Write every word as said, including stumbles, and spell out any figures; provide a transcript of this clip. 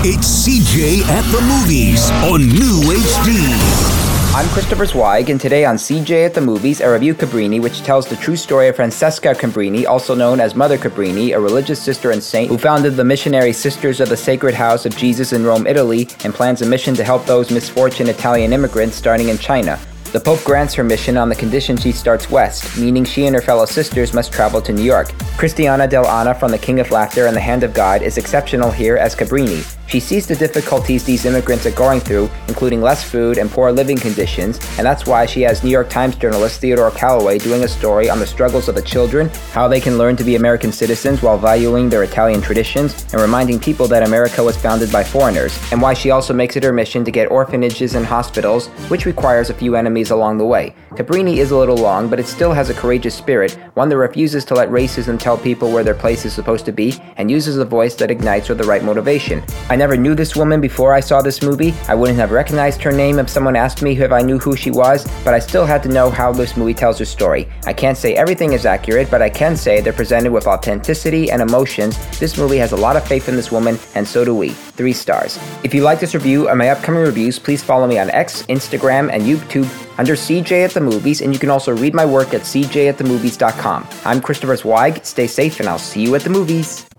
It's C J at the Movies on New H D. I'm Christopher Zweig, and today on C J at the Movies, I review Cabrini, which tells the true story of Francesca Cabrini, also known as Mother Cabrini, a religious sister and saint who founded the Missionary Sisters of the Sacred House of Jesus in Rome, Italy, and plans a mission to help those misfortunate Italian immigrants starting in China. The Pope grants her mission on the condition she starts west, meaning she and her fellow sisters must travel to New York. Cristiana Del Anna from The King of Laughter and The Hand of God is exceptional here as Cabrini. She sees the difficulties these immigrants are going through, including less food and poor living conditions, and that's why she has New York Times journalist Theodore Calloway doing a story on the struggles of the children, how they can learn to be American citizens while valuing their Italian traditions, and reminding people that America was founded by foreigners, and why she also makes it her mission to get orphanages and hospitals, which requires a few enemies along the way. Cabrini is a little long, but it still has a courageous spirit, one that refuses to let racism tell people where their place is supposed to be, and uses a voice that ignites with the right motivation. I never knew this woman before I saw this movie. I wouldn't have recognized her name if someone asked me if I knew who she was, but I still had to know how this movie tells her story. I can't say everything is accurate, but I can say they're presented with authenticity and emotions. This movie has a lot of faith in this woman, and so do we. Three stars. If you like this review and my upcoming reviews, please follow me on X, Instagram, and YouTube under C J at the Movies, and you can also read my work at c j at the movies dot com. I'm Christopher Zweig. Stay safe, and I'll see you at the movies.